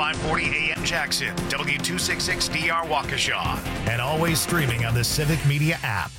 540 AM Jackson, W266DR Waukesha, and always streaming on the Civic Media app.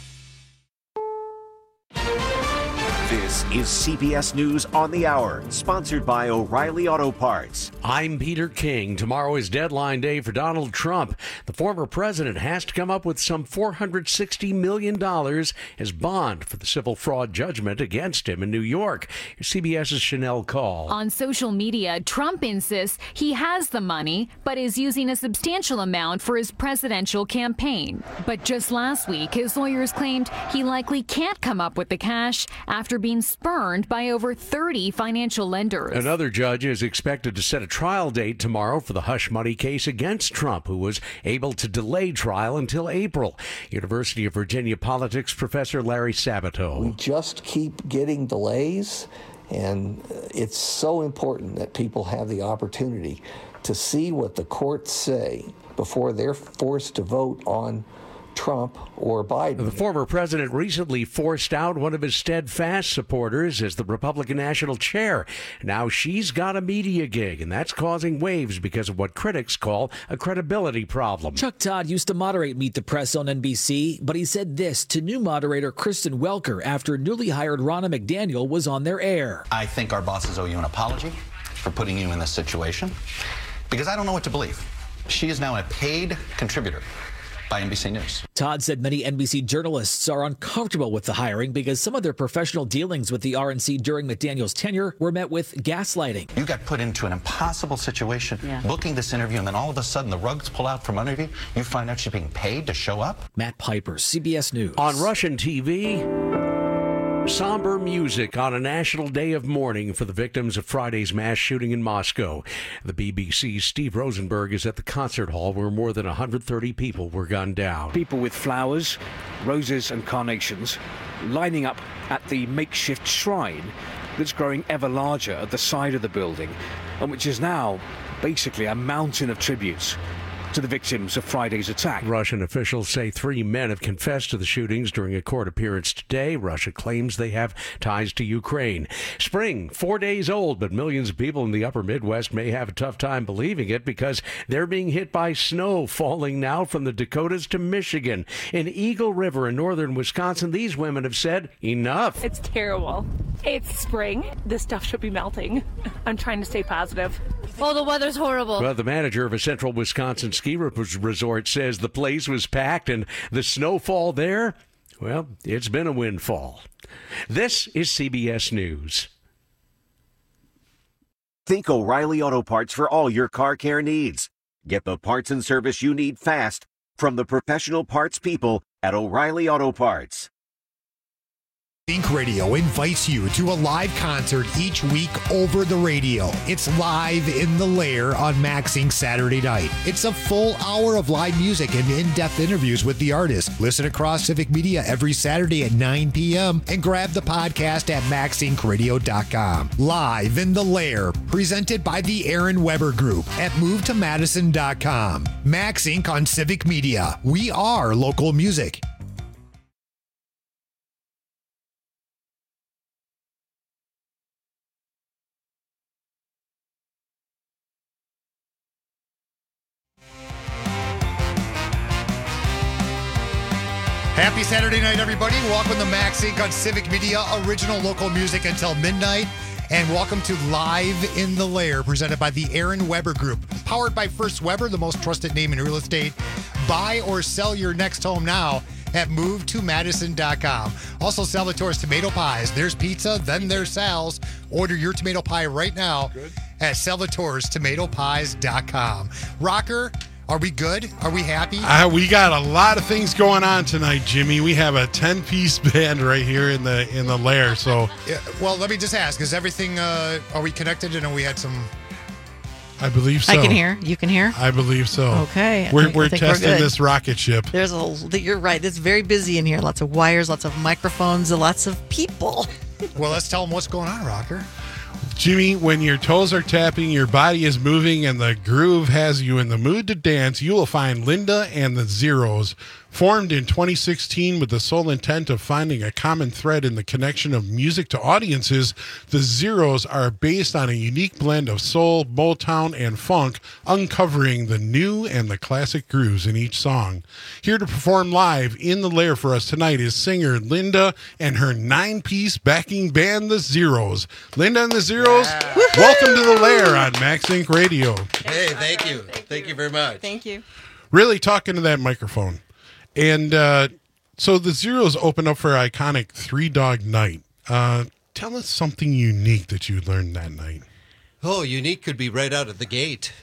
This is CBS News on the Hour, sponsored by O'Reilly Auto Parts. I'm Peter King. Tomorrow is deadline day for Donald Trump. The former president has to come up with some $460 million as bond for the civil fraud judgment against him in New York. CBS's Chanel Call. On social media, Trump insists he has the money, but is using a substantial amount for his presidential campaign. But just last week, his lawyers claimed he likely can't come up with the cash after being spurned by over 30 financial lenders. Another judge is expected to set a trial date tomorrow for the hush money case against Trump, who was able to delay trial until April. University of Virginia politics professor Larry Sabato. We just keep getting delays, and it's so important that people have the opportunity to see what the courts say before they're forced to vote on Trump or Biden. The former president recently forced out one of his steadfast supporters as the Republican national chair. Now she's got a media gig, and that's causing waves because of what critics call a credibility problem. Chuck Todd used to moderate Meet the Press on NBC, but he said this to new moderator Kristen Welker after newly hired Ronna McDaniel was on their air. I think our bosses owe you an apology for putting you in this situation, because I don't know what to believe. She is now a paid contributor by NBC News. Todd said many NBC journalists are uncomfortable with the hiring because some of their professional dealings with the RNC during McDaniel's tenure were met with gaslighting. You got put into an impossible situation, booking this interview, and then all of a sudden the rugs pull out from under you. You find out she's being paid to show up? Matt Piper, CBS News. On Russian TV, somber music on a national day of mourning for the victims of Friday's mass shooting in Moscow. The BBC's Steve Rosenberg is at the concert hall where more than 130 people were gunned down. People with flowers, roses and carnations lining up at the makeshift shrine that's growing ever larger at the side of the building, and which is now basically a mountain of tributes to the victims of Friday's attack. Russian officials say 3 men have confessed to the shootings during a court appearance today. Russia claims they have ties to Ukraine. Spring, 4 days old, but millions of people in the upper Midwest may have a tough time believing it because they're being hit by snow falling now from the Dakotas to Michigan. In Eagle River in northern Wisconsin, these women have said, enough. It's terrible. It's spring. This stuff should be melting. I'm trying to stay positive. Oh, the weather's horrible. Well, the manager of a central Wisconsin ski resort says the place was packed and the snowfall there, well, it's been a windfall. This is CBS News. Think O'Reilly Auto Parts for all your car care needs. Get the parts and service you need fast from the professional parts people at O'Reilly Auto Parts. Sync Radio invites you to a live concert each week over the radio. It's Live in the Lair on MaxInc Saturday night. It's a full hour of live music and in-depth interviews with the artist. Listen across Civic Media every Saturday at 9 p.m. and grab the podcast at maxincradio.com. Live in the Lair, presented by the Aaron Weber Group at movetomadison.com. MaxInc on Civic Media. We are local music. Happy Saturday night, everybody. Welcome to MaxInc on Civic Media, original local music until midnight. And welcome to Live in the Lair, presented by the Aaron Weber Group. Powered by First Weber, the most trusted name in real estate. Buy or sell your next home now at movetomadison.com. Also, Salvatore's Tomato Pies. There's pizza, then there's Sal's. Order your tomato pie right now at salvatorestomatopies.com. Rocker, are we good? Are we happy? We got a lot of things going on tonight, Jimmy. We have a 10-piece band right here in the lair. So, well, let me just ask: is everything? Are we connected? And we had some. I believe so. I can hear. You can hear. I believe so. Okay. We're testing this rocket ship. You're right. It's very busy in here. Lots of wires, lots of microphones, lots of people. Well, let's tell them what's going on, Rocker. Jimmy, when your toes are tapping, your body is moving, and the groove has you in the mood to dance, you will find Linda and the Zeros Formed in 2016 with the sole intent of finding a common thread in the connection of music to audiences, the Zeros are based on a unique blend of soul, Motown, and funk, uncovering the new and the classic grooves in each song. Here to perform live in the Lair for us tonight is singer Linda and her 9-piece backing band, the Zeros. Linda and the Zeros, welcome to the Lair on Max Inc. Radio. Hey, thank you. Thank you very much. Thank you. Really talking to that microphone. And so the Zeros opened up for iconic Three Dog Night. Tell us something unique that you learned that night. Oh, unique could be right out of the gate.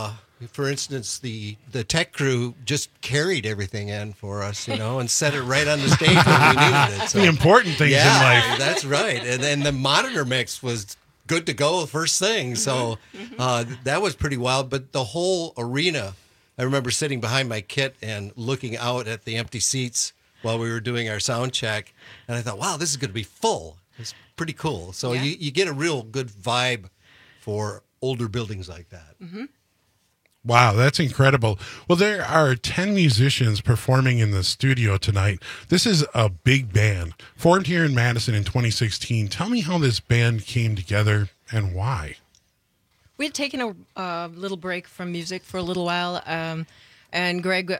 For instance, the tech crew just carried everything in for us, and set it right on the stage when we needed it. So, the important things in life. That's right. And then the monitor mix was good to go first thing. So that was pretty wild. But the whole arena, I remember sitting behind my kit and looking out at the empty seats while we were doing our sound check. And I thought, wow, this is going to be full. It's pretty cool. So you get a real good vibe for older buildings like that. Mm-hmm. Wow, that's incredible. Well, there are 10 musicians performing in the studio tonight. This is a big band, formed here in Madison in 2016. Tell me how this band came together and why. We had taken a little break from music for a little while, and Greg,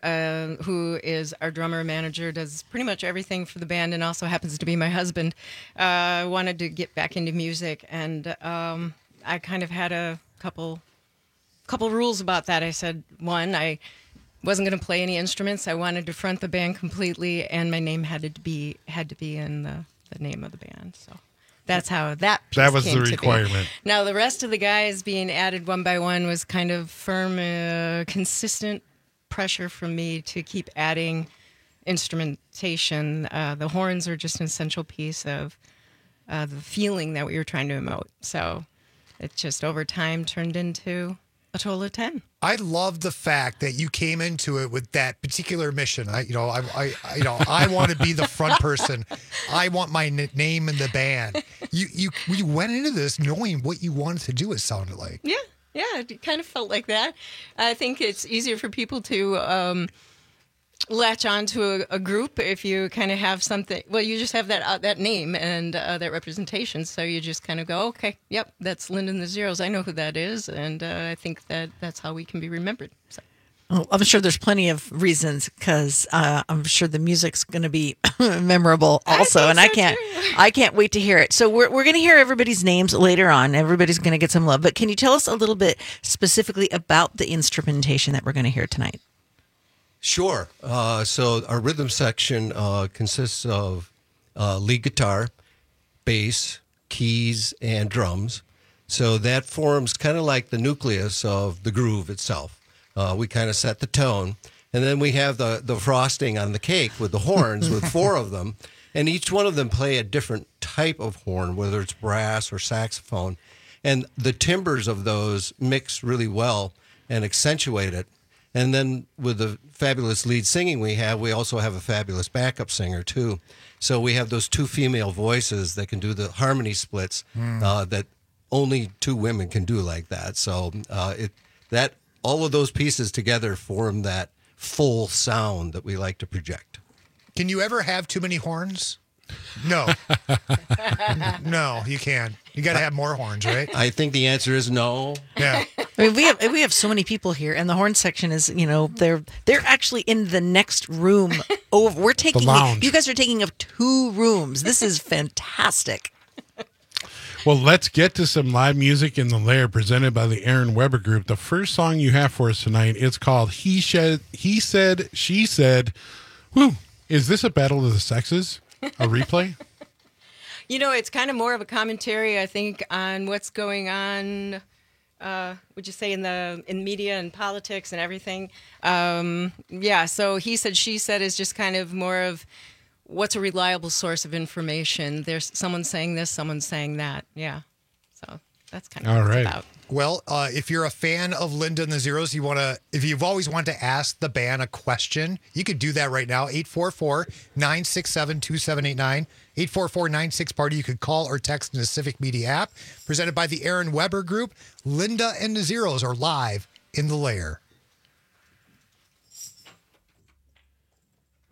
who is our drummer manager, does pretty much everything for the band and also happens to be my husband, wanted to get back into music, and I kind of had a couple rules about that. I said, one, I wasn't going to play any instruments. I wanted to front the band completely, and my name had to be in the name of the band, so... That's how that was the requirement. Now, the rest of the guys being added one by one was kind of firm, consistent pressure from me to keep adding instrumentation. The horns are just an essential piece of the feeling that we were trying to emote. So it just over time turned into a total of 10. I love the fact that you came into it with that particular mission. I want to be the front person. I want my name in the band. You went into this knowing what you wanted to do. It sounded like. Yeah, it kind of felt like that. I think it's easier for people to latch on to a group if you kind of have something. Well, you just have that name and that representation, so you just kind of go, okay, yep, that's Linda and the Zeros. I know who that is, and I think that's how we can be remembered. So. Well, I'm sure there's plenty of reasons because I'm sure the music's going to be memorable also, and I can't wait to hear it. So we're going to hear everybody's names later on. Everybody's going to get some love, but can you tell us a little bit specifically about the instrumentation that we're going to hear tonight? Sure. So our rhythm section consists of lead guitar, bass, keys, and drums. So that forms kind of like the nucleus of the groove itself. We kind of set the tone. And then we have the frosting on the cake with the horns, with 4 of them. And each one of them play a different type of horn, whether it's brass or saxophone. And the timbres of those mix really well and accentuate it. And then with the fabulous lead singing we also have a fabulous backup singer, too. So we have those 2 female voices that can do the harmony splits that only 2 women can do like that. So all of those pieces together form that full sound that we like to project. Can you ever have too many horns? No. No, you can't. You got to have more horns, right? I think the answer is no. Yeah. I mean, we have so many people here, and the horn section is, they're actually in the next room. We're taking the lounge. You guys are taking up 2 rooms. This is fantastic. Well, let's get to some live music in the Lair presented by the Aaron Weber Group. The first song you have for us tonight, it's called He Said, She Said. Whew. Is this a battle of the sexes? A replay? It's kind of more of a commentary, I think, on what's going on, would you say, in media and politics and everything. So He Said, She Said is just kind of more of what's a reliable source of information. There's someone saying this, someone saying that. Yeah. So that's kind of what it's about. Well, if you're a fan of Linda and the Zeros, if you've always wanted to ask the band a question, you could do that right now. 844-967-2789. 844-96-PARTY. You could call or text in the Civic Media app. Presented by the Aaron Weber Group. Linda and the Zeros are live in the Lair.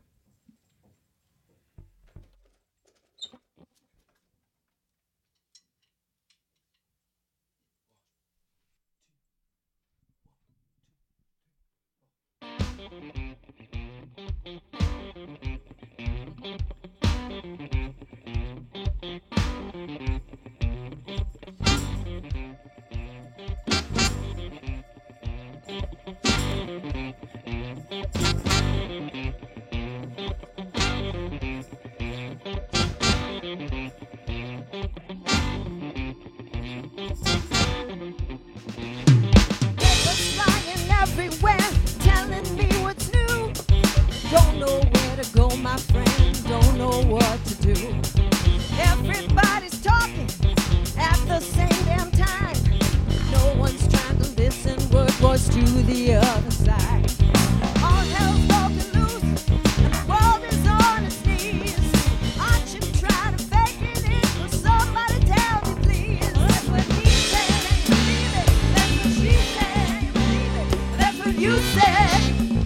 Everywhere, telling me what's new. Don't know where to go, my friend. Don't know what to do. Everybody's talking at the same damn time. No one's trying to listen. Word voice to the other side. All hell's broken loose, and the world is on its knees. Aren't you trying to fake it in? Will somebody tell me, please? That's what he said. Can you believe it? That's what she said. That's what you said.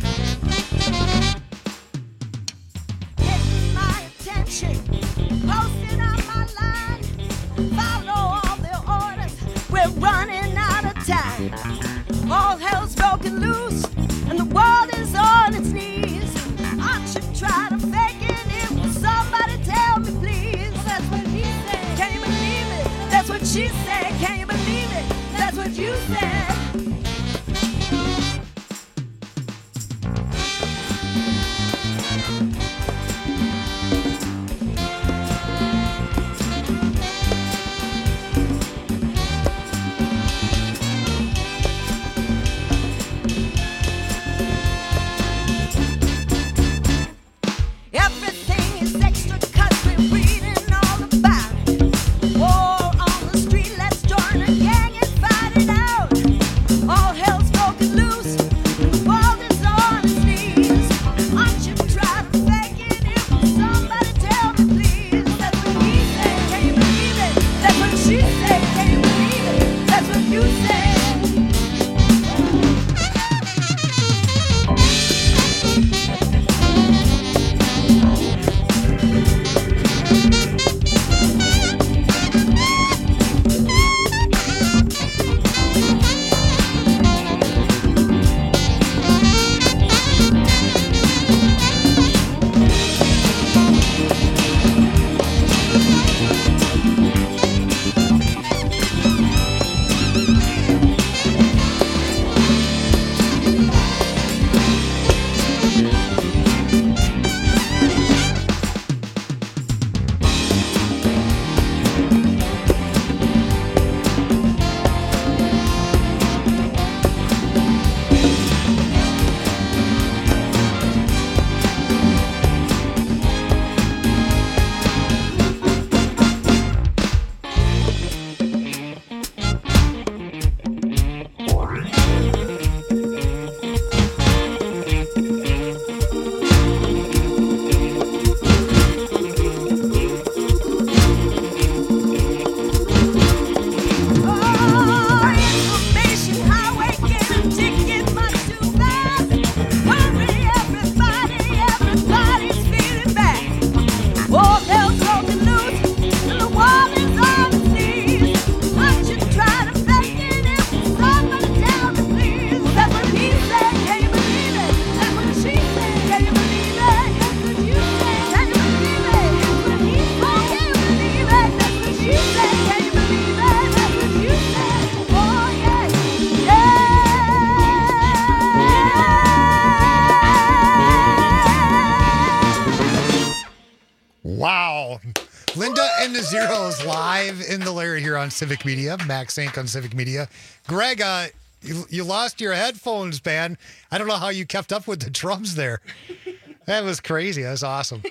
Getting my attention, posting on my line. Follow all the orders, we're running out of time. All hell's broken loose, and the world is on its knees. Aren't you trying to fake it? Will somebody tell me, please? That's what he said. Can you believe it? That's what she said. Can you believe it? That's what you said. Everything is extra 'cause we're reading all about it. War on the street, let's join a gang and fight it out. All hell's broken loose, and the world is on its knees. Aren't you trying to fake it? Will somebody tell me, please? That's what he said. Can you believe it? That's what she said. Can you believe it? That's what you said. Wow. Linda and the Zeros live in the lair here on Civic Media. Max Inc. on Civic Media. Greg, you lost your headphones, man. I don't know how you kept up with the drums there. That was crazy. That was awesome.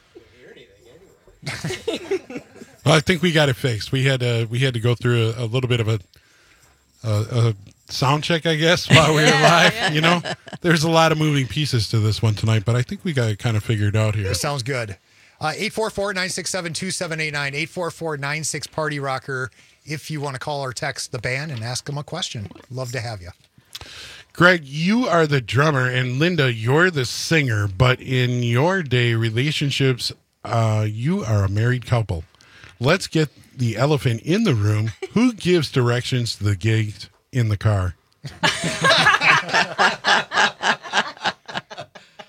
Well, I think we got it fixed. We had to go through a little bit of a sound check, I guess, while we were live. Yeah. You know, there's a lot of moving pieces to this one tonight, but I think we got it kind of figured out here. Sounds good. 844-967-2789, 844-96-PARTY-ROCKER. If you want to call or text the band and ask them a question, love to have you. Greg, you are the drummer, and Linda, you're the singer. But in your day, relationships, you are a married couple. Let's get the elephant in the room. Who gives directions to the gigs in the car?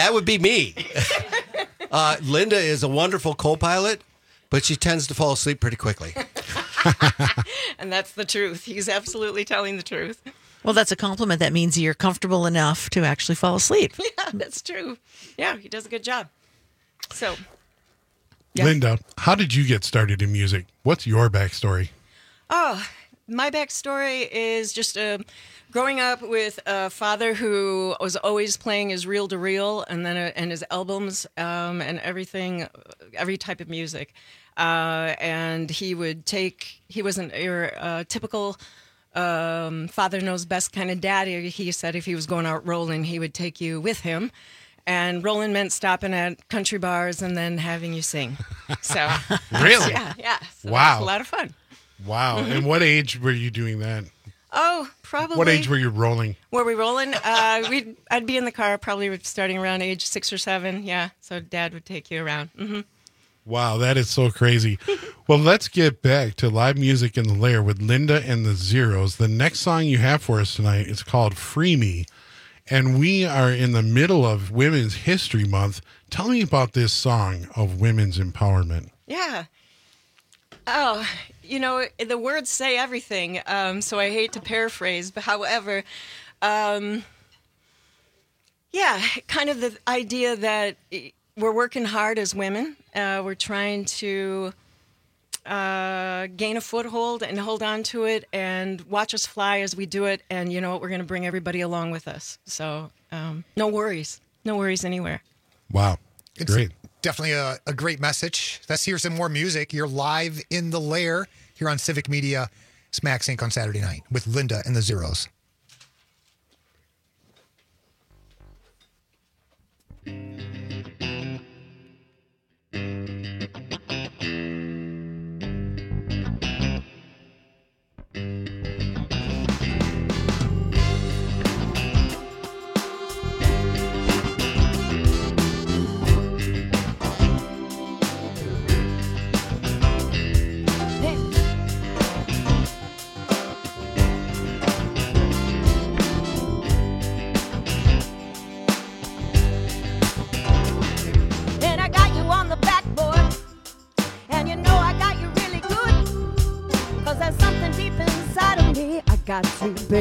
That would be me. Linda is a wonderful co-pilot, but she tends to fall asleep pretty quickly. And that's the truth. He's absolutely telling the truth. Well, that's a compliment. That means you're comfortable enough to actually fall asleep. Yeah, that's true. Yeah, he does a good job. So, Linda, how did you get started in music? What's your backstory? Oh, my backstory is just growing up with a father who was always playing his reel-to-reel and then and his albums and everything, every type of music. And he wasn't your typical father knows best kind of dad. He said if he was going out rolling, he would take you with him. And rolling meant stopping at country bars and then having you sing. So Really? Yeah. So Wow. it was a lot of fun. Wow. And what age were you doing that? Oh, probably. What age were you rolling? Were we rolling? I'd be in the car probably starting around age 6 or 7. Yeah. So Dad would take you around. Mm-hmm. Wow, that is so crazy. Well, let's get back to live music in the Lair with Linda and the Zeros. The next song you have for us tonight is called Free Me. And we are in the middle of Women's History Month. Tell me about this song of women's empowerment. Yeah. Oh, the words say everything. So I hate to paraphrase, but however, kind of the idea that we're working hard as women. We're trying to gain a foothold and hold on to it and watch us fly as we do it. And you know what? We're going to bring everybody along with us. So no worries. No worries anywhere. Wow. It's great. Definitely a great message. Let's hear some more music. You're live in the Lair here on Civic Media, Smack Sync on Saturday night with Linda and the Zeros. Got to be.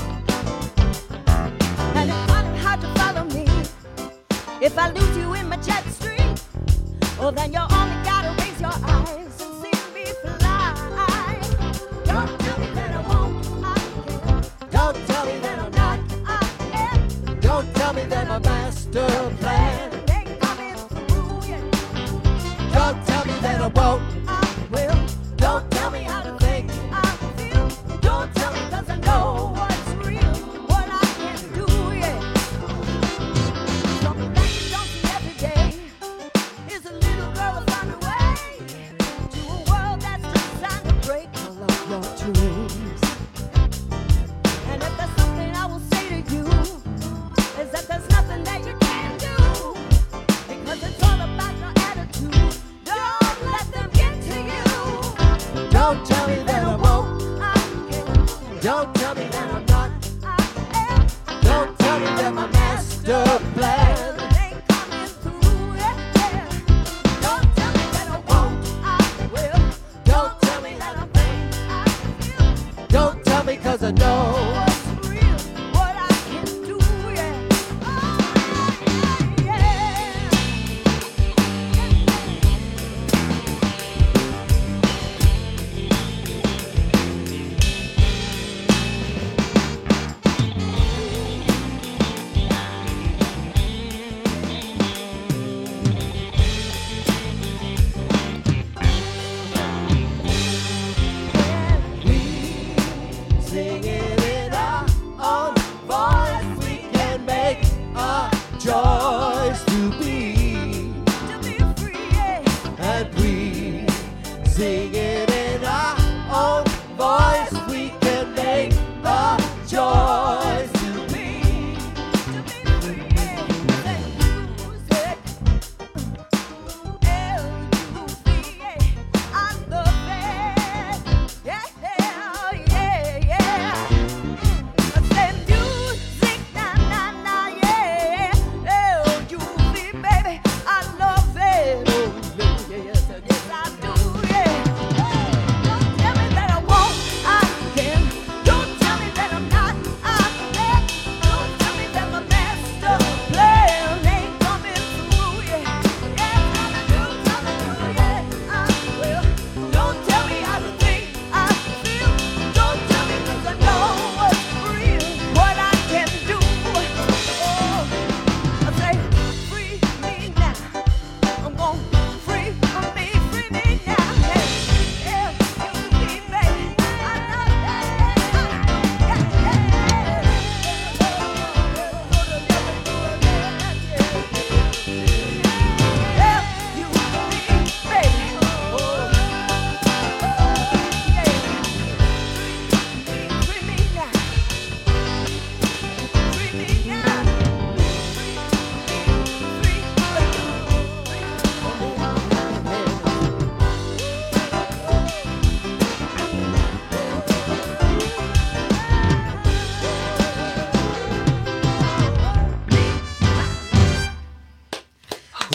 And it's kind of hard to follow me if I lose you in my jet stream. Well, then you only gotta raise your eyes and see me fly. Don't tell me that I won't, I can. Don't tell me that I'm not, I am. Don't tell me that my master plan ain't coming through yet. Don't tell me that I won't, I will. Don't tell me how to think, I feel. Don't tell me. I know what's real, what I can do, yeah. Something that you don't see every day is a little girl who found her way to a world that's designed to break all of your dreams. And if there's something I will say to you, is that there's nothing that you can do, because it's all about your attitude. Don't let them get to you. Don't tell me that I won't. Don't tell me that I'm not, I am. Don't tell me that my master plan ain't coming through, yeah. Don't tell me that I won't, I will. Don't tell me that I'm vain, I feel. Don't tell me 'cause I know what's real, what I can do, yeah.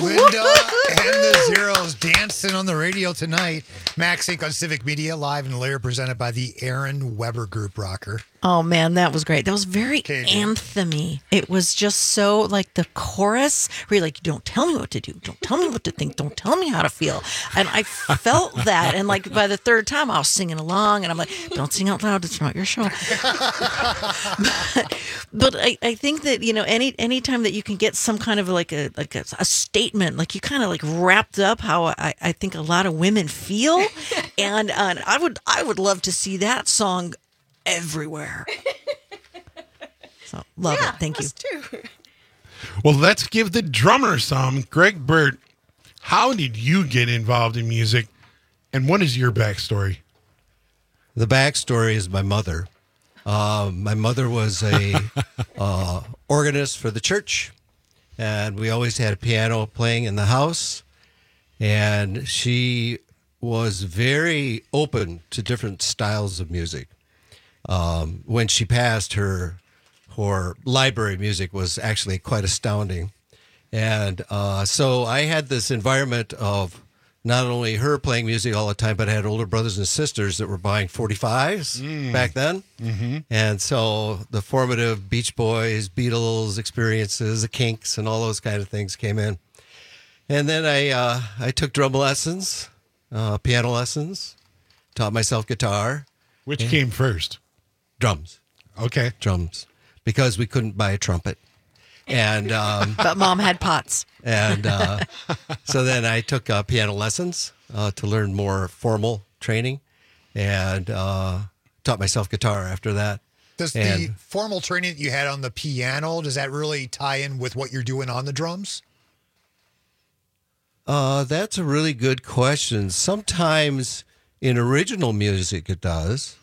Linda and the Zeros dancing on the radio tonight. Max Inc. on Civic Media, live in the layer, presented by the Aaron Weber Group Rocker. Oh, man, that was great. That was very anthem-y. It was just so like the chorus where you're like, don't tell me what to do. Don't tell me what to think. Don't tell me how to feel. And I felt that. And like by the third time, I was singing along. And I'm like, don't sing out loud. It's not your show. But I think that, you know, any time that you can get some kind of like a statement, like you kind of like wrapped up how I think a lot of women feel. And I would love to see that song everywhere. So love it. Thank you. Too. Well, let's give the drummer some. Greg Burt, how did you get involved in music, and what is your backstory? The backstory is my mother. My mother was a organist for the church, and we always had a piano playing in the house, and she was very open to different styles of music. When she passed, her library music was actually quite astounding. And so I had this environment of not only her playing music all the time, but I had older brothers and sisters that were buying 45s back then. Mm-hmm. And so the formative Beach Boys, Beatles experiences, the Kinks, and all those kind of things came in. And then I took drum lessons, piano lessons, taught myself guitar. Which came first? Drums. Okay. Drums. Because we couldn't buy a trumpet. And but Mom had pots. And so then I took piano lessons to learn more formal training, and taught myself guitar after that. Does the formal training that you had on the piano, does that really tie in with what you're doing on the drums? That's a really good question. Sometimes in original music it does.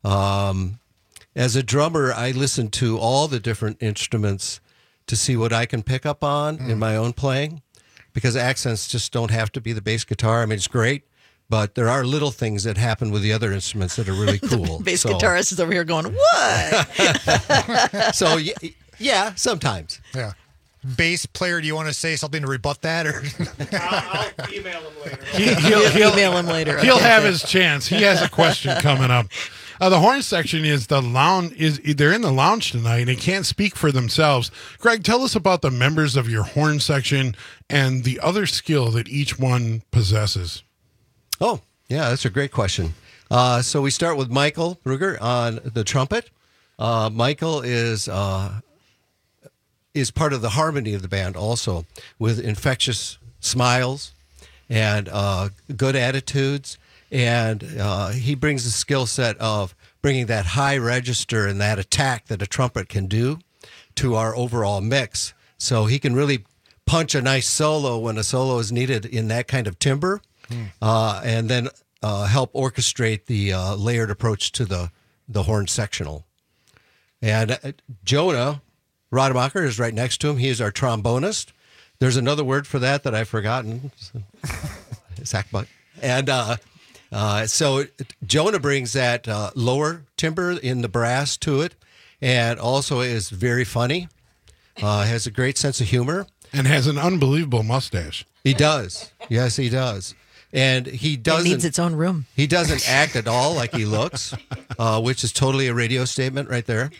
As a drummer, I listen to all the different instruments to see what I can pick up on in my own playing, because accents just don't have to be the bass guitar. I mean, it's great, but there are little things that happen with the other instruments that are really cool. The bass guitarist is over here going, what? So, yeah, sometimes. Yeah. Bass player, do you want to say something to rebut that? Or I'll email him later. He'll email him later. He'll have his chance. He has a question coming up. The horn section is the lounge. They're in the lounge tonight and can't speak for themselves. Greg, tell us about the members of your horn section and the other skill that each one possesses. Oh, yeah, that's a great question. So we start with Michael Brugger on the trumpet. Michael is part of the harmony of the band also, with infectious smiles and good attitudes. And he brings the skill set of bringing that high register and that attack that a trumpet can do to our overall mix. So he can really punch a nice solo when a solo is needed in that kind of timbre, and then help orchestrate the layered approach to the horn sectional. And Jonah Rademacher is right next to him. He is our trombonist. There's another word for that I've forgotten. Sackbutt. And so Jonah brings that lower timbre in the brass to it, and also is very funny, has a great sense of humor. And has an unbelievable mustache. He does. Yes, he does. And he doesn't... It needs its own room. He doesn't act at all like he looks, which is totally a radio statement right there.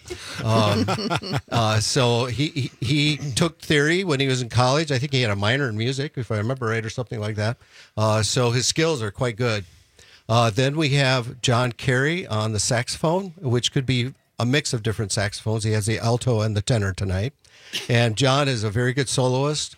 So he took theory when he was in college. I think he had a minor in music, if I remember right, or something like that. So his skills are quite good. Then we have John Carey on the saxophone, which could be a mix of different saxophones. He has the alto and the tenor tonight. And John is a very good soloist,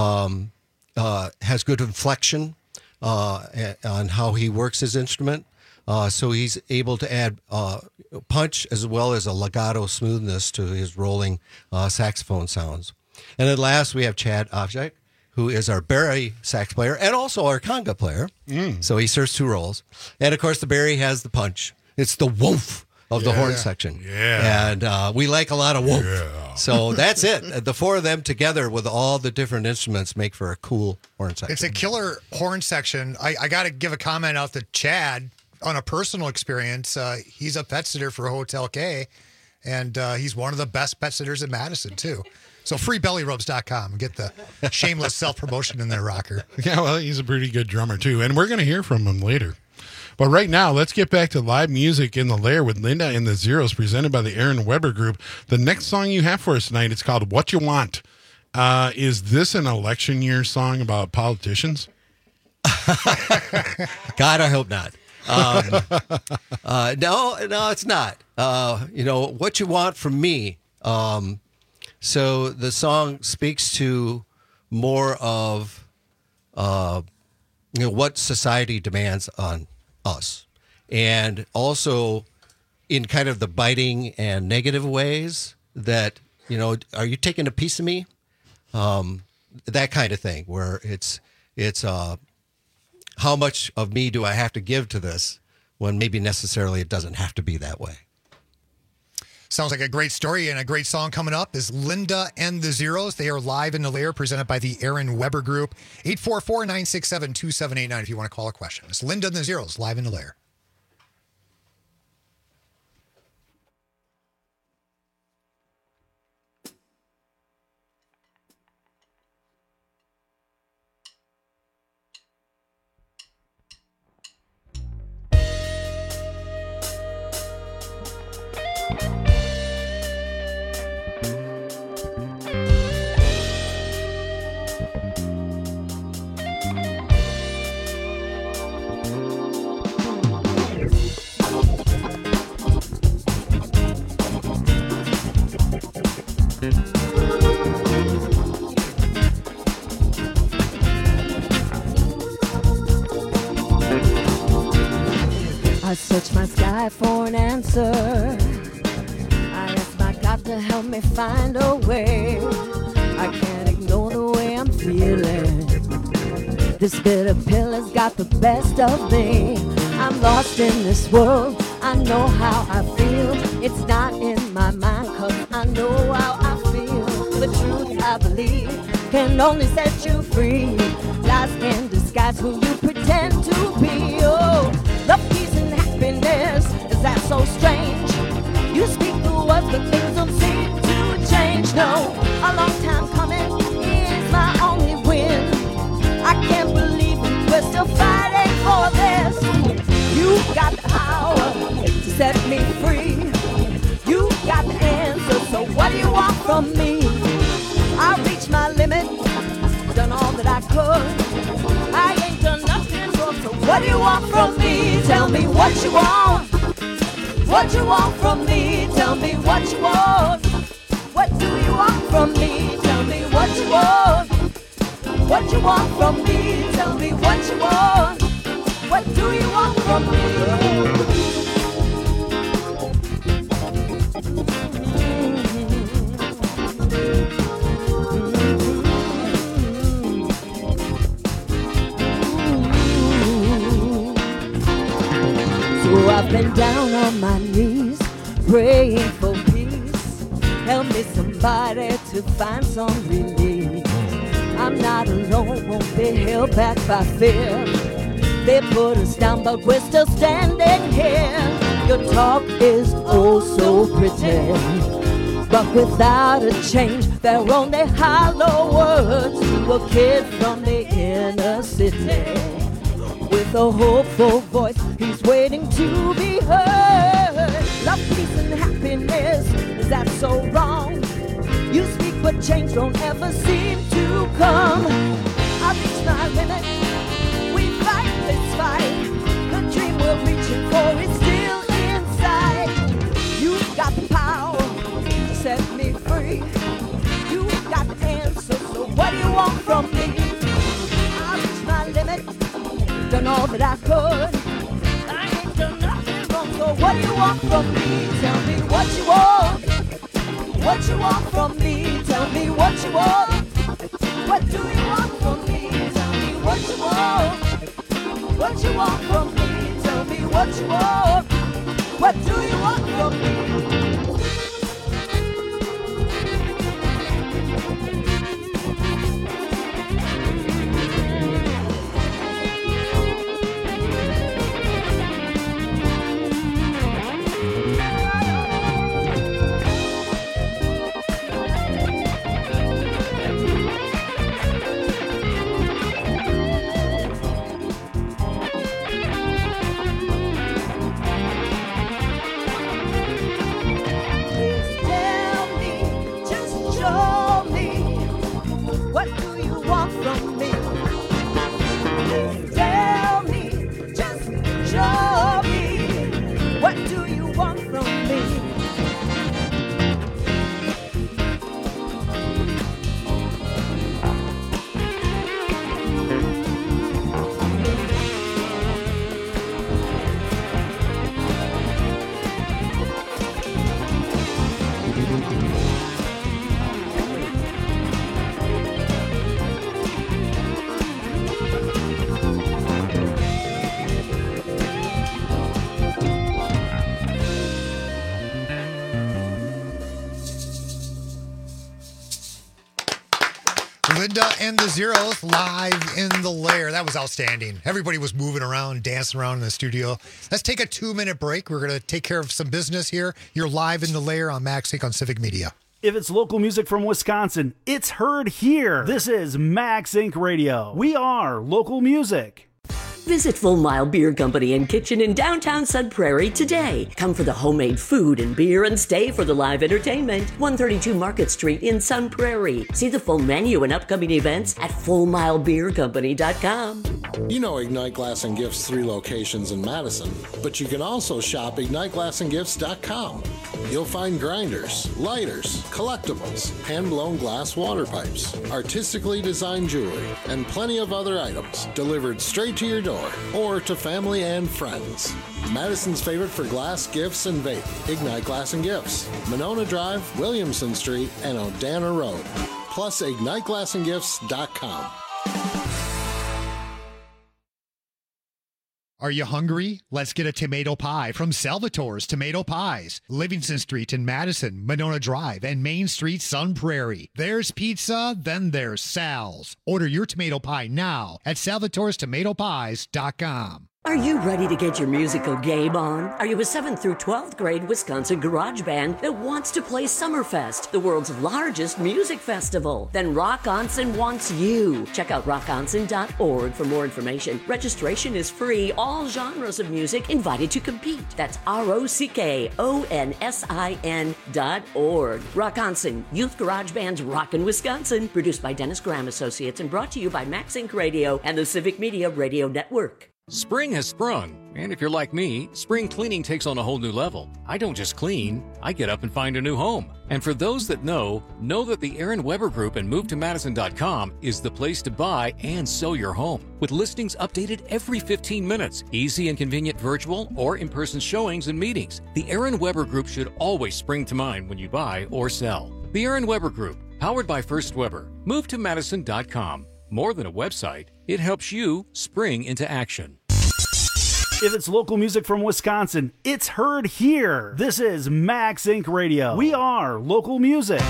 has good inflection on how he works his instrument. So he's able to add punch as well as a legato smoothness to his rolling saxophone sounds. And then last, we have Chad Ovchak, who is our Barry sax player and also our conga player. So he serves two roles. And, of course, the Barry has the punch. It's the woof of the horn section. Yeah. And we like a lot of woof. Yeah. So that's it. The four of them together with all the different instruments make for a cool horn section. It's a killer horn section. I got to give a comment out to Chad on a personal experience. He's a pet sitter for Hotel K. And he's one of the best pet sitters in Madison, too. So freebellyrubs.com. Get the shameless self-promotion in there, Rocker. Yeah, well, he's a pretty good drummer, too. And we're going to hear from him later. But right now, let's get back to live music in the Lair with Linda and the Zeros, presented by the Aaron Weber Group. The next song you have for us tonight, it's called What You Want. Is this an election year song about politicians? God, I hope not. No, it's not. What you want from me. So the song speaks to more of, what society demands on us, and also in kind of the biting and negative ways that, are you taking a piece of me? That kind of thing, where it's how much of me do I have to give to this, when maybe necessarily it doesn't have to be that way. Sounds like a great story, and a great song coming up is Linda and the Zeros. They are live in the Lair, presented by the Aaron Weber Group. 844-967-2789 if you want to call a question. It's Linda and the Zeros, live in the Lair. I search my sky for an answer. I ask my God to help me find a way. I can't ignore the way I'm feeling. This bitter pill has got the best of me. I'm lost in this world. I know how I feel. It's not in my mind, 'cause I know how I feel. The truth I believe can only set you free. Lies can disguise who you pretend to be. Oh, love, peace, and happiness, is that so strange? You speak the words, but things don't seem to change. No, a long time coming is my only win. I can't believe we're still fighting for this. You got the power to set me free. You got the answer, so what do you want from me? I reached my limit, done all that I could. I ain't done nothing wrong, so what do you want from me? Tell me what you want. What you want from me? Tell me what you want. What do you want from me? Tell me what you want. What you want from me? Tell me what you want. What do you want from me? So I've been down on my knees, praying for peace. Help me somebody to find some relief. I'm not alone, won't be held back by fear. They put us down, but we're still standing here. Your talk is oh so pretty, but without a change, they're only hollow words to a kid from the inner city. With a hopeful voice, he's waiting to be heard. Love, peace, and happiness, is that so wrong? You speak, but change don't ever seem to come. I reach my limit, we fight this fight. The dream we're reaching for is still inside. You've got the power to set me free. You've got the answer, so what do you want from me? I reached my limit, done all that I could. I ain't done nothing wrong, so what do you want from me? Tell me what you want. What you want from me? Tell me what you want. What do you want from me? Tell me what you want. What you want from me? Tell me what you want. What do you want from me? Linda and the Zeros live in the lair. That was outstanding. Everybody was moving around, dancing around in the studio. Let's take a 2-minute break. We're going to take care of some business here. You're live in the lair on Max Inc. on Civic Media. If it's local music from Wisconsin, it's heard here. This is Max Inc. Radio. We are local music. Visit Full Mile Beer Company and Kitchen in downtown Sun Prairie today. Come for the homemade food and beer and stay for the live entertainment. 132 Market Street in Sun Prairie. See the full menu and upcoming events at FullMileBeerCompany.com. You know Ignite Glass and Gifts 3 locations in Madison, but you can also shop IgniteGlassandGifts.com. You'll find grinders, lighters, collectibles, hand-blown glass water pipes, artistically designed jewelry, and plenty of other items delivered straight to your door or to family and friends. Madison's favorite for glass, gifts, and vape. Ignite Glass and Gifts. Monona Drive, Williamson Street, and Odana Road. Plus IgniteGlassandGifts.com. Are you hungry? Let's get a tomato pie from Salvatore's Tomato Pies. Livingston Street in Madison, Monona Drive, and Main Street, Sun Prairie. There's pizza, then there's Sal's. Order your tomato pie now at salvatorestomatopies.com. Are you ready to get your musical game on? Are you a 7th through 12th grade Wisconsin garage band that wants to play Summerfest, the world's largest music festival? Then Rock Onsen wants you. Check out rockonsen.org for more information. Registration is free. All genres of music invited to compete. That's ROCKONSIN.org. Rock Onsen, Youth Garage Band's Rockin' Wisconsin. Produced by Dennis Graham Associates and brought to you by Max Inc. Radio and the Civic Media Radio Network. Spring has sprung, and if you're like me, spring cleaning takes on a whole new level. I don't just clean, I get up and find a new home. And for those that know that the Aaron Weber Group and MoveToMadison.com is the place to buy and sell your home. With listings updated every 15 minutes, easy and convenient virtual or in-person showings and meetings, the Aaron Weber Group should always spring to mind when you buy or sell. The Aaron Weber Group, powered by First Weber. MoveToMadison.com. More than a website, it helps you spring into action. If it's local music from Wisconsin, it's heard here. This is Max Inc. Radio. We are local music.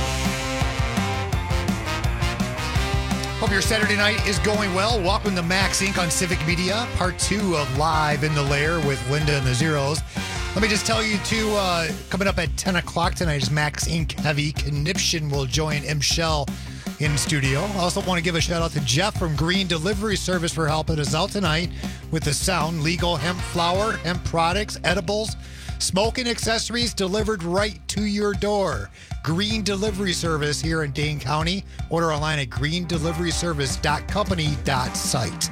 Hope your Saturday night is going well. Welcome to Max Inc. on Civic Media, part 2 of Live in the Lair with Linda and the Zeros. Let me just tell you, too, coming up at 10 o'clock tonight is Max Inc. Heavy Conniption will join M. Shell in studio. I also want to give a shout out to Jeff from Green Delivery Service for helping us out tonight with the sound. Legal hemp flower, hemp products, edibles, smoking accessories delivered right to your door. Green Delivery Service here in Dane County. Order online at greendeliveryservice.company.site.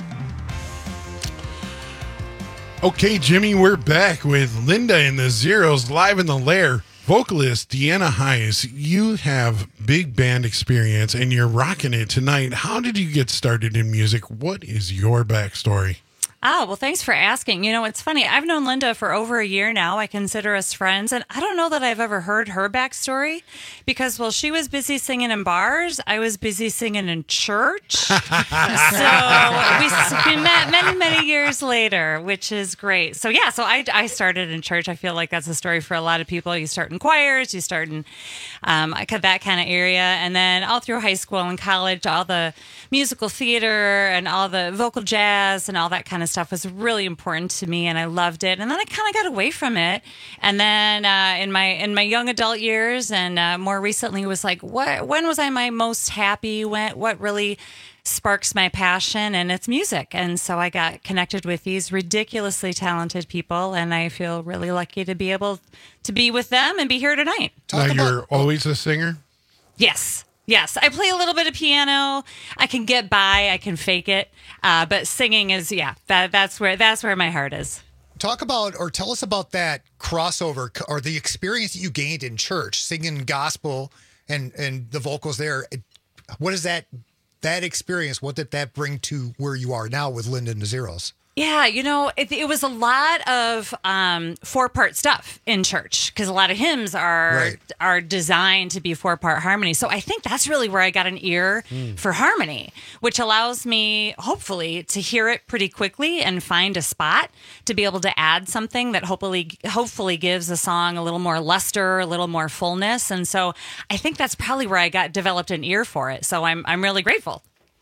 Okay, Jimmy, we're back with Linda and the Zeros live in the lair. Vocalist Deanna Hayes, you have big band experience and you're rocking it tonight. How did you get started in music? What is your backstory? Oh, well, thanks for asking. You know, it's funny. I've known Linda for over a year now. I consider us friends. And I don't know that I've ever heard her backstory because while she was busy singing in bars, I was busy singing in church. So we met many, many years later, which is great. So, yeah, so I started in church. I feel like that's a story for a lot of people. You start in choirs, you start in that kind of area. And then all through high school and college, all the musical theater and all the vocal jazz and all that kind of stuff was really important to me, and I loved it. And then I kind of got away from it. And then in my young adult years, and more recently, was like, when was I my most happy? What really sparks my passion? And it's music. And so I got connected with these ridiculously talented people, and I feel really lucky to be able to be with them and be here tonight. Now, you're always a singer? Yes. Yes, I play a little bit of piano. I can get by. I can fake it. But singing is, that's where my heart is. Talk about or tell us about that crossover or the experience that you gained in church, singing gospel and the vocals there. What is that experience? What did that bring to where you are now with Linda and the Zeros? Yeah, it was a lot of 4-part stuff in church because a lot of hymns are designed to be 4-part harmony. So I think that's really where I got an ear for harmony, which allows me, hopefully, to hear it pretty quickly and find a spot to be able to add something that hopefully gives a song a little more luster, a little more fullness. And so I think that's probably where I developed an ear for it. So I'm really grateful.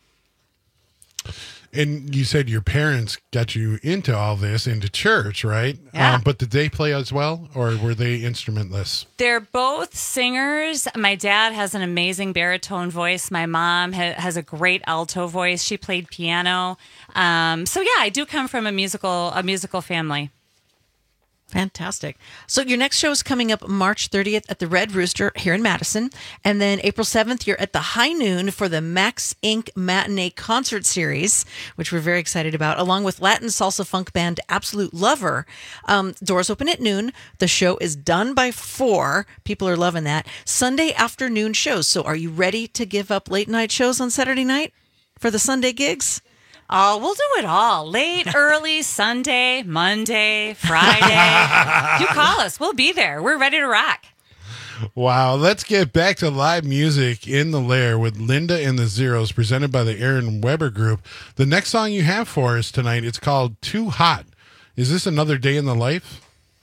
And you said your parents got you into all this, into church, right? Yeah. But did they play as well, or were they instrumentless? They're both singers. My dad has an amazing baritone voice. My mom has a great alto voice. She played piano. So yeah, I do come from a musical family. Fantastic. So your next show is coming up March 30th at the Red Rooster here in Madison. And then April 7th, you're at the High Noon for the Max Inc. Matinee Concert Series, which we're very excited about, along with Latin salsa funk band Absolute Lover. Doors open at noon. The show is done by 4. People are loving that. Sunday afternoon shows. So are you ready to give up late night shows on Saturday night for the Sunday gigs? Oh, we'll do it all. Late, early, Sunday, Monday, Friday. You call us. We'll be there. We're ready to rock. Wow. Let's get back to live music in the Lair with Linda and the Zeros, presented by the Aaron Weber Group. The next song you have for us tonight, it's called Too Hot. Is this another day in the life?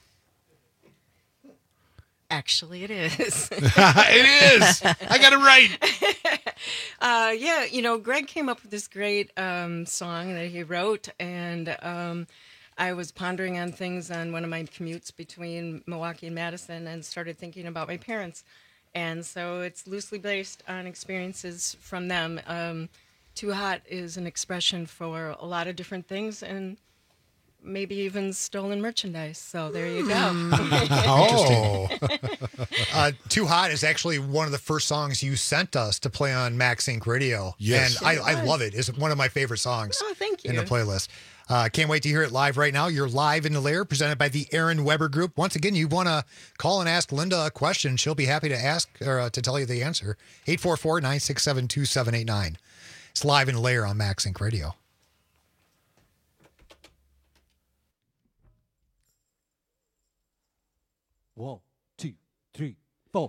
Actually, it is. It is. I got it right. Yeah, Greg came up with this great song that he wrote, and I was pondering on things on one of my commutes between Milwaukee and Madison and started thinking about my parents. And so it's loosely based on experiences from them. Too Hot is an expression for a lot of different things, and maybe even stolen merchandise. So there you go. Oh. Too Hot is actually one of the first songs you sent us to play on Max Inc. Radio. Yes. And I love it. It's one of my favorite songs thank you. in the playlist. Can't wait to hear it live right now. You're live in the Lair, presented by the Aaron Weber Group. Once again, you want to call and ask Linda a question. She'll be happy to ask or to tell you the answer. 844-967-2789. It's live in the Lair on Max Inc. Radio. One, 2, 3, 4.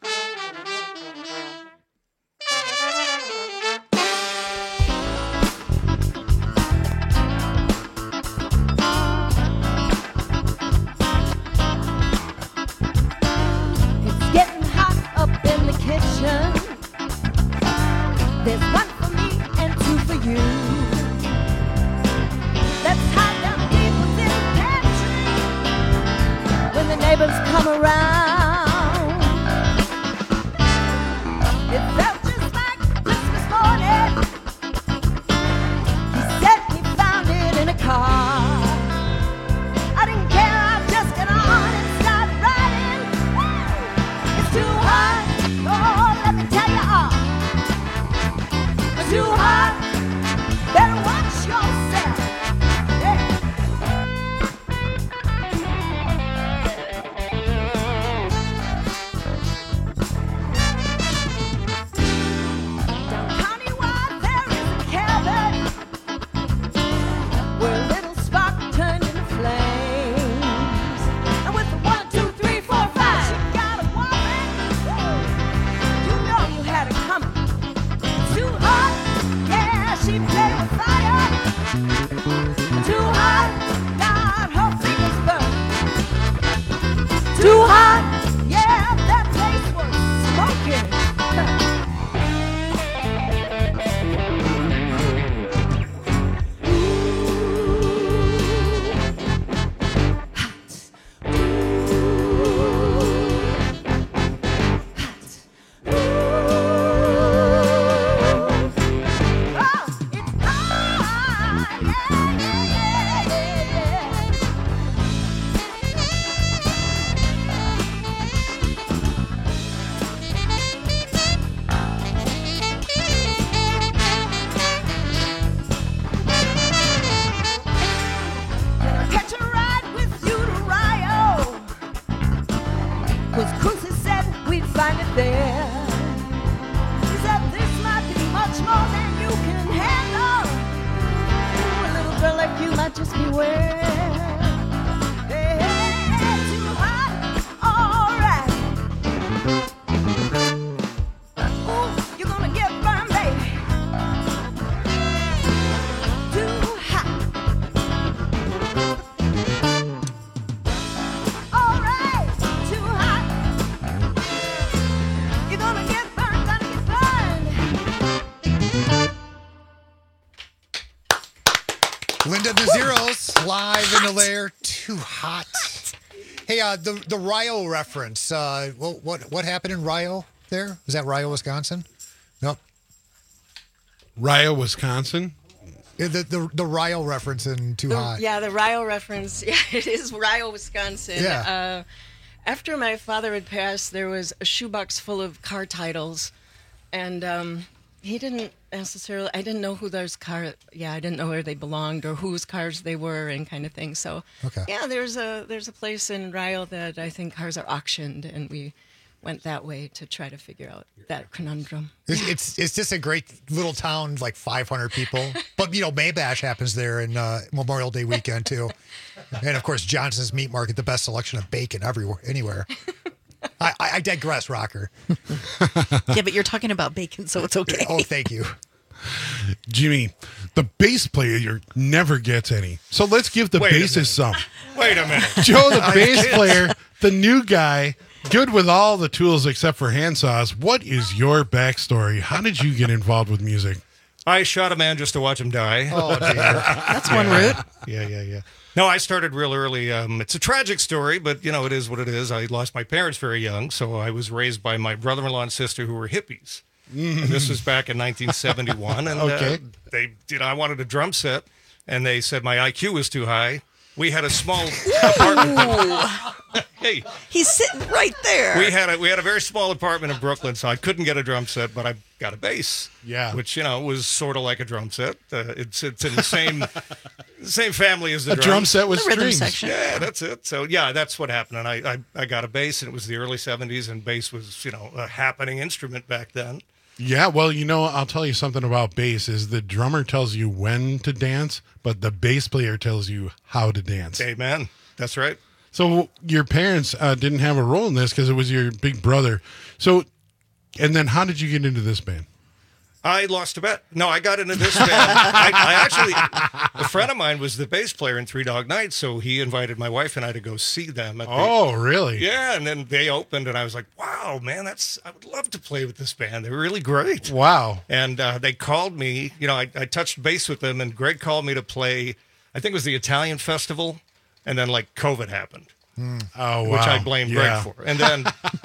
It's getting hot up in the kitchen. There's one for me and 2 for you. Let's hide down deep within the pantry when the neighbors come around. It felt just like Christmas morning. He said he found it in a car. I didn't care, I just got on and started riding. It's too hot, oh, let me tell you all. Linda the Zeros, live in the lair. Too hot. Hey, the Rio reference. What happened in Rio there? Was that Rio, Wisconsin? Nope. Rio, Wisconsin? The Rio reference in Too Hot. Yeah, the Rio reference. Yeah, it is Rio, Wisconsin. Yeah. After my father had passed, there was a shoebox full of car titles, and he didn't necessarily. I didn't know who those cars. Yeah, I didn't know where they belonged or whose cars they were, and kind of thing. So, yeah, there's a place in Rio that I think cars are auctioned, and we went that way to try to figure out that conundrum. It's just a great little town, like 500 people. But, Maybash happens there in Memorial Day weekend, too. And, of course, Johnson's Meat Market, the best selection of bacon anywhere. I digress, Rocker. Yeah, but you're talking about bacon, so it's okay. Oh, thank you. Jimmy, the bass player never gets any. So let's give the bassist some. Wait a minute. Joe, the bass player, the new guy, good with all the tools except for handsaws. What is your backstory? How did you get involved with music? I shot a man just to watch him die. Oh, dear. That's one route. Yeah. No, I started real early. It's a tragic story, but, it is what it is. I lost my parents very young, so I was raised by my brother-in-law and sister who were hippies. And this was back in 1971, and I wanted a drum set, and they said my IQ was too high. We had a small apartment. Hey, he's sitting right there. We had a very small apartment in Brooklyn, so I couldn't get a drum set, but I got a bass. Yeah, which was sort of like a drum set. It's in the same family as the drums. Drum set with the rhythm strings. Section. Yeah, that's it. So yeah, that's what happened. And I got a bass, and it was the early '70s, and bass was a happening instrument back then. Yeah, well, I'll tell you something about bass is the drummer tells you when to dance, but the bass player tells you how to dance. Amen. That's right. So your parents didn't have a role in this because it was your big brother. So, and then how did you get into this band? I lost a bet. No, I got into this band. I actually, a friend of mine was the bass player in Three Dog Night, so he invited my wife and I to go see them. Really? Yeah, and then they opened, and I was like, wow, man, I would love to play with this band. They're really great. Wow. And they called me, I touched base with them, and Greg called me to play, I think it was the Italian Festival, and then, COVID happened. Oh, wow. Which I blame Greg for. And then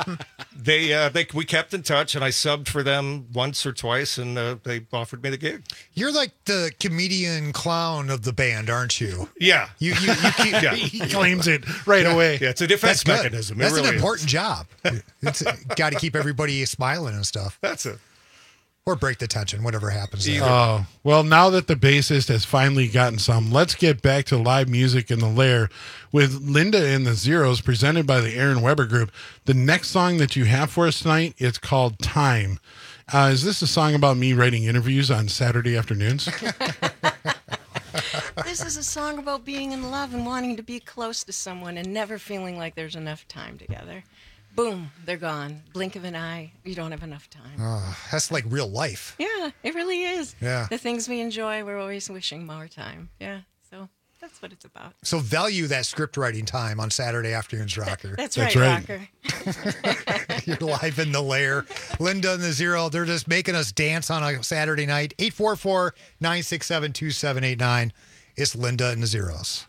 we kept in touch, and I subbed for them once or twice, and they offered me the gig. You're like the comedian clown of the band, aren't you? Yeah. You keep, he claims it right away. Yeah, it's a defense mechanism. That's really an important job. It's got to keep everybody smiling and stuff. That's it. Or break the tension, whatever happens. Oh, well, now that the bassist has finally gotten some, let's get back to live music in the lair with Linda and the Zeros, presented by the Aaron Weber Group. The next song that you have for us tonight, it's called Time. Is this a song about me writing interviews on Saturday afternoons? This is a song about being in love and wanting to be close to someone and never feeling like there's enough time together. Boom, they're gone. Blink of an eye, you don't have enough time. Oh, that's like real life. Yeah, it really is. Yeah. The things we enjoy, we're always wishing more time. Yeah, so that's what it's about. So value that script writing time on Saturday afternoons, Rocker. That's right, Rocker. You're live in the lair. Linda and the Zero, they're just making us dance on a Saturday night. 844-967-2789. It's Linda and the Zeros.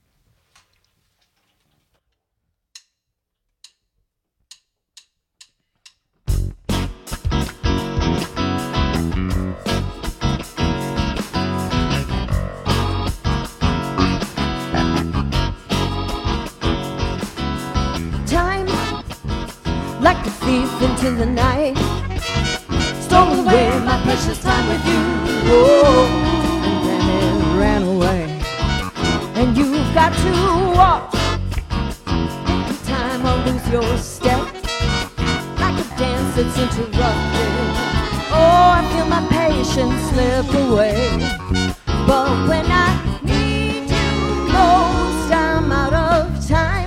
Like a thief into the night, stole away my precious time with you. Oh, and then it ran away. And you've got to walk in time or lose your step. Like a dance that's interrupted. Oh, I feel my patience slip away. But when I need you most, I'm out of time.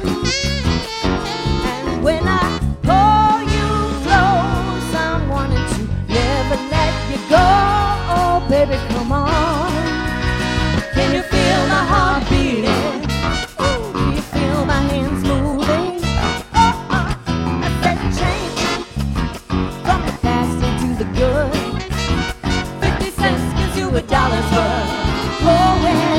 And when I hold you close, I'm wanting to never let you go. Oh, baby, come on. Can you feel my heart beating? Oh, do you feel my hands moving? Oh, I said change from the past into the good. 50 cents gives you $1's worth. Oh, well.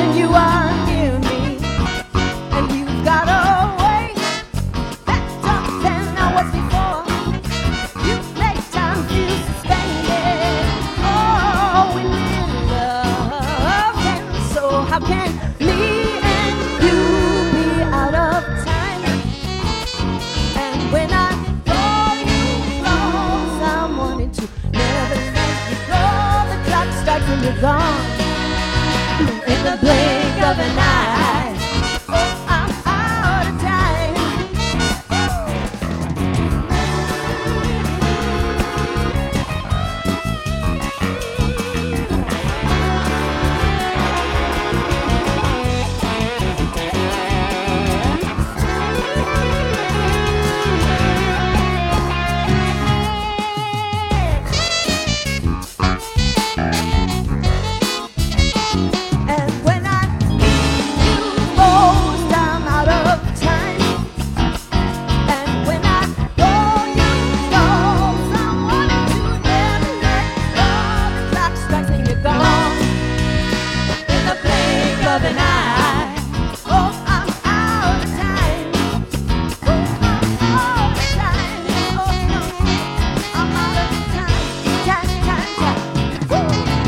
How can me and you be out of time? And when I call you close, I'm wanting to never let you go. The clock starts when you're gone. In the blink of an eye. Oh, I'm out of time. And when I need you most, I'm out of time. And when I call you close, I'm wanting to never let go. The clock strikes and you're gone. In the blink of an eye. Oh, I'm out of time. Oh, I'm out of time. Oh, no, I'm out of time. Time. Woo!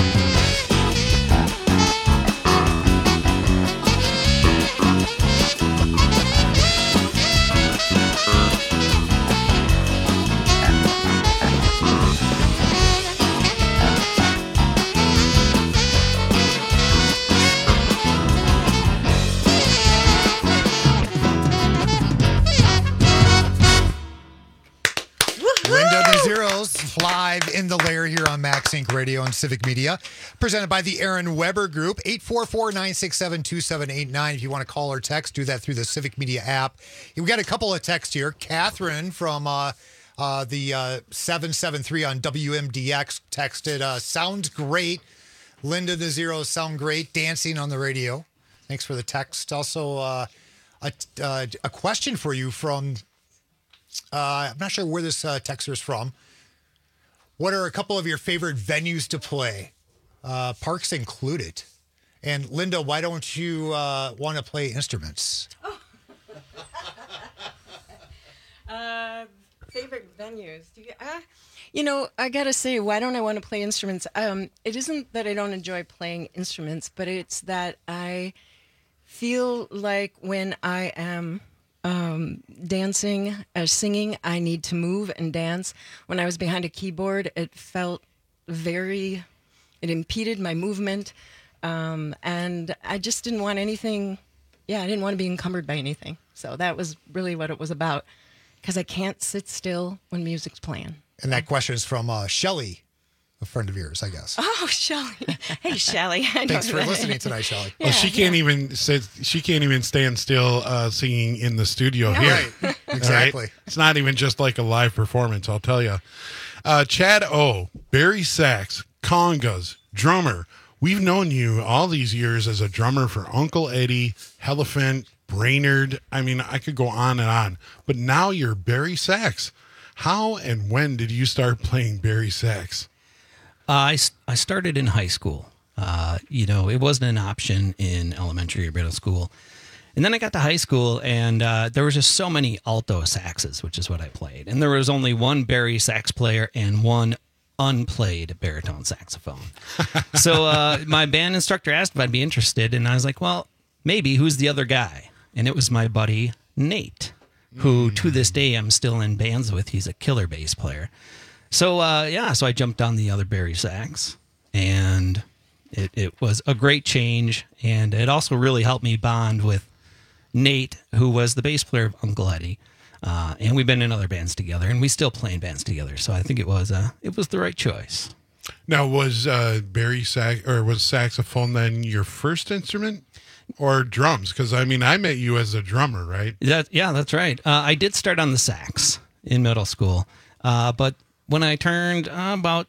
Linda the Zeros live in the lair here on Max Inc. Radio and Civic Media, presented by the Aaron Weber Group. 844-967-2789. If you want to call or text, do that through the Civic Media app. We got a couple of texts here. Catherine from the 773 on WMDX texted, sounds great. Linda the Zeros sound great. Dancing on the radio. Thanks for the text. Also, a question for you from... I'm not sure where this texter is from. What are a couple of your favorite venues to play? Parks included. And Linda, why don't you want to play instruments? Favorite venues? I gotta say, why don't I want to play instruments? It isn't that I don't enjoy playing instruments, but it's that I feel like when I am dancing, singing, I need to move and dance. When I was behind a keyboard, it felt it impeded my movement. And I just didn't want anything. Yeah, I didn't want to be encumbered by anything. So that was really what it was about. Because I can't sit still when music's playing. And that question is from Shelley, a friend of yours, I guess. Oh, Shelley. Hey, Shelley. Thanks for listening tonight, Shelley. Well, she can't even stand still singing in the studio here. Right. Exactly. Right? It's not even just like a live performance, I'll tell you. Chad O, Barry Sax, congas, drummer. We've known you all these years as a drummer for Uncle Eddie, Elephant, Brainerd. I mean, I could go on and on. But now you're Barry Sax. How and when did you start playing Barry Sax? I started in high school. It wasn't an option in elementary or middle school. And then I got to high school, and there was just so many alto saxes, which is what I played. And there was only one Barry sax player and one unplayed baritone saxophone. So my band instructor asked if I'd be interested, and I was like, well, maybe. Who's the other guy? And it was my buddy Nate, who to this day I'm still in bands with. He's a killer bass player. So, so I jumped on the other Barry sax, and it was a great change, and it also really helped me bond with Nate, who was the bass player of Uncle Eddie, and we've been in other bands together, and we still play in bands together, so I think it was the right choice. Now, was was saxophone then your first instrument? Or drums? Because, I met you as a drummer, right? That's right. I did start on the sax in middle school. But when I turned about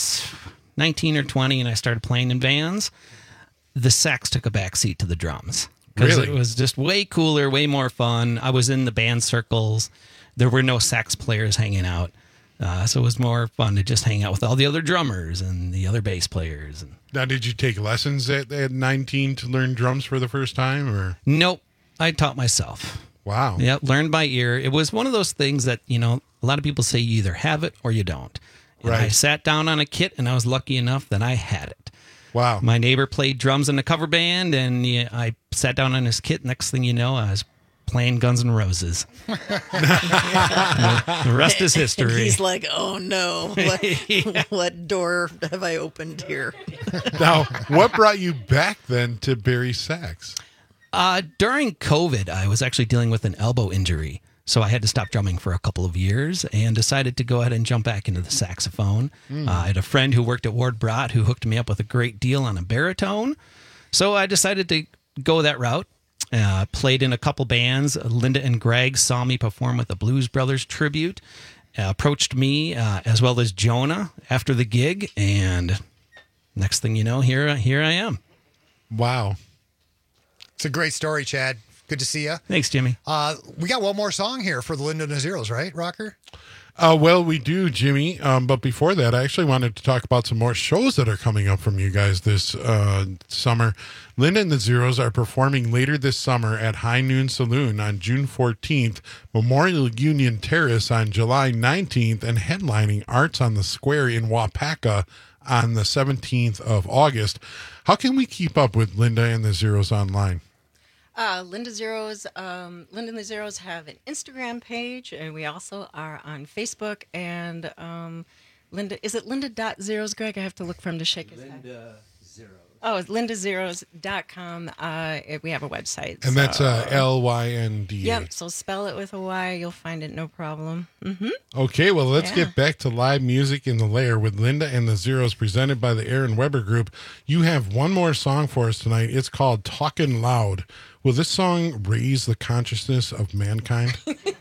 19 or 20 and I started playing in bands, the sax took a back seat to the drums. Because it was just way cooler, way more fun. I was in the band circles. There were no sax players hanging out. So it was more fun to just hang out with all the other drummers and the other bass players. Now, did you take lessons at 19 to learn drums for the first time? Or nope, I taught myself. Wow. Yeah, learned by ear. It was one of those things that, a lot of people say you either have it or you don't. And I sat down on a kit, and I was lucky enough that I had it. Wow. My neighbor played drums in a cover band, and I sat down on his kit. Next thing you know, I was playing Guns N' Roses. The rest is history. And he's like, oh no, what door have I opened here? Now, what brought you back then to Barry Sax? During COVID, I was actually dealing with an elbow injury. So I had to stop drumming for a couple of years and decided to go ahead and jump back into the saxophone. I had a friend who worked at Ward Brott who hooked me up with a great deal on a baritone. So I decided to go that route. Played in a couple bands. Linda and Greg saw me perform with the Blues Brothers tribute, approached me as well as Jonah after the gig. And next thing you know, here I am. Wow. It's a great story, Chad. Good to see you. Thanks, Jimmy. We got one more song here for the Linda and the Zeros, right, Rocker? Well, we do, Jimmy. But before that, I actually wanted to talk about some more shows that are coming up from you guys this summer. Linda and the Zeros are performing later this summer at High Noon Saloon on June 14th, Memorial Union Terrace on July 19th, and headlining Arts on the Square in Wapaka on the 17th of August. How can we keep up with Linda and the Zeros online? Linda and the Zeros have an Instagram page, and we also are on Facebook. And is it Linda.Zeros, Greg? I have to look for him to shake his head. Zeros. Oh, it's lindazeros.com. We have a website. And that's L-Y-N-D. Yep, so spell it with a Y. You'll find it, no problem. Mm-hmm. Okay, well, let's get back to live music in the Lair with Linda and the Zeros, presented by the Aaron Weber Group. You have one more song for us tonight. It's called Talkin' Loud. Will this song raise the consciousness of mankind?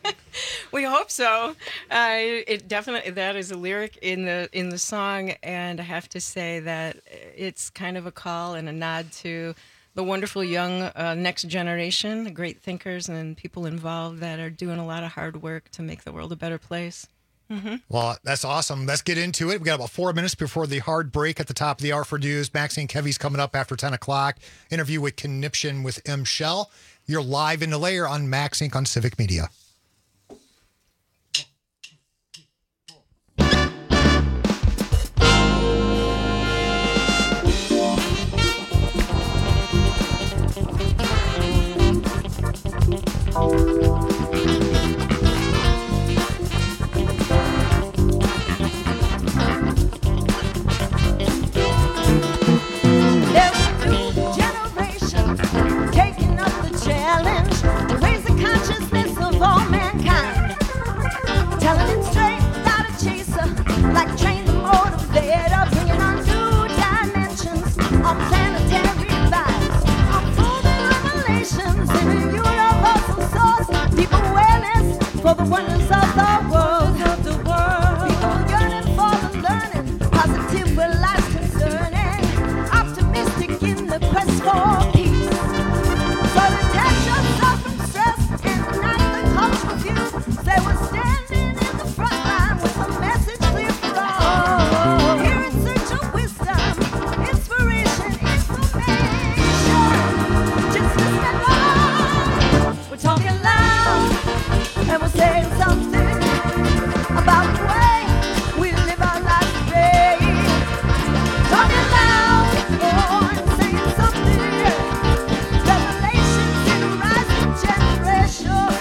We hope so. It definitely, that is a lyric in the song, and I have to say that it's kind of a call and a nod to the wonderful young next generation, the great thinkers and people involved that are doing a lot of hard work to make the world a better place. Mm-hmm. Well, that's awesome. Let's get into it. We got about 4 minutes before the hard break at the top of the hour for news. Maxine Kevy's coming up after 10 o'clock. Interview with Conniption with M. Shell. You're live in the Lair on Max Inc. on Civic Media. For the wonders of the world, people yearning for the learning, positive where life's concerning, optimistic in the quest for peace. So detach yourself from stress and ignite the cultural view. Say we're standing in the front line with a message clear for all. Here in search of wisdom, inspiration, information. Just listen up. We're talking loud. And we'll say something about the way we live our lives today. Talking loud, and saying something. Revelations in a rising generation.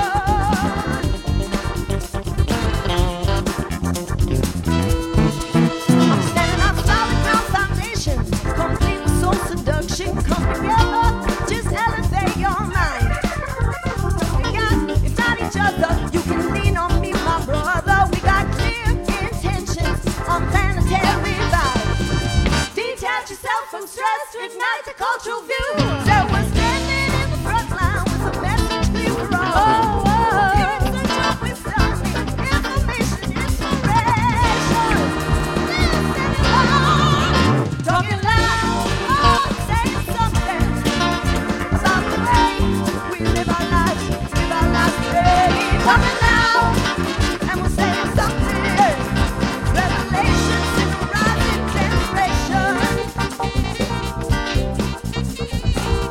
I'm standing on solid ground foundation, complete with soul seduction. Come together, just elevate your mind. You can lean on me, my brother. We got clear intentions on planetary vibes. Detach yourself from stress, ignite the cultural view. So we're standing in the front line with a message clear for all. Here in search of wisdom, information, inspiration. Listen up, talking loud, saying something about the way we live our lives. Coming out, and we're saying something. Revelations in the rising generation.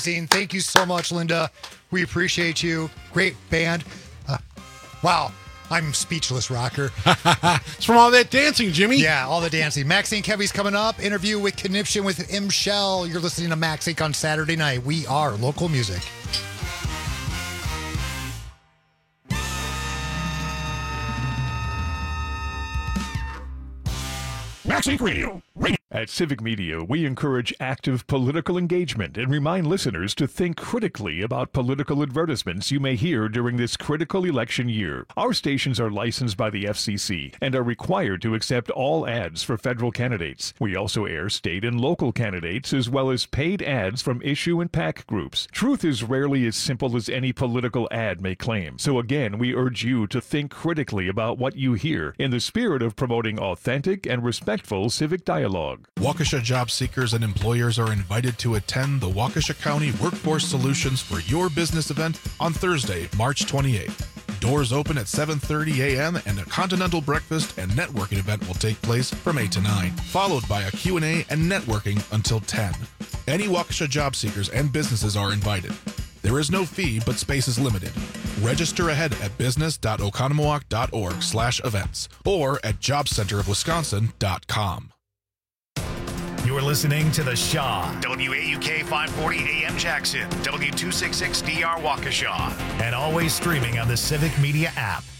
amazing. Thank you so much, Linda. We appreciate you. Great band. Wow. I'm speechless, Rocker. It's from all that dancing, Jimmy. Yeah, all the dancing. Maxine Kevy's coming up. Interview with Conniption with M. Shell. You're listening to Max Inc. on Saturday night. We are local music. Max Inc. Radio. At Civic Media, we encourage active political engagement and remind listeners to think critically about political advertisements you may hear during this critical election year. Our stations are licensed by the FCC and are required to accept all ads for federal candidates. We also air state and local candidates as well as paid ads from issue and PAC groups. Truth is rarely as simple as any political ad may claim. So again, we urge you to think critically about what you hear in the spirit of promoting authentic and respectful civic dialogue. Waukesha job seekers and employers are invited to attend the Waukesha County Workforce Solutions for Your Business event on Thursday, March 28th. Doors open at 7:30 a.m. and a continental breakfast and networking event will take place from 8 to 9, followed by a Q&A and networking until 10. Any Waukesha job seekers and businesses are invited. There is no fee, but space is limited. Register ahead at business.oconomowoc.org/events or at jobcenterofwisconsin.com. You're listening to The Shaw, WAUK 540 AM Jackson, W266DR Waukesha, and always streaming on the Civic Media app.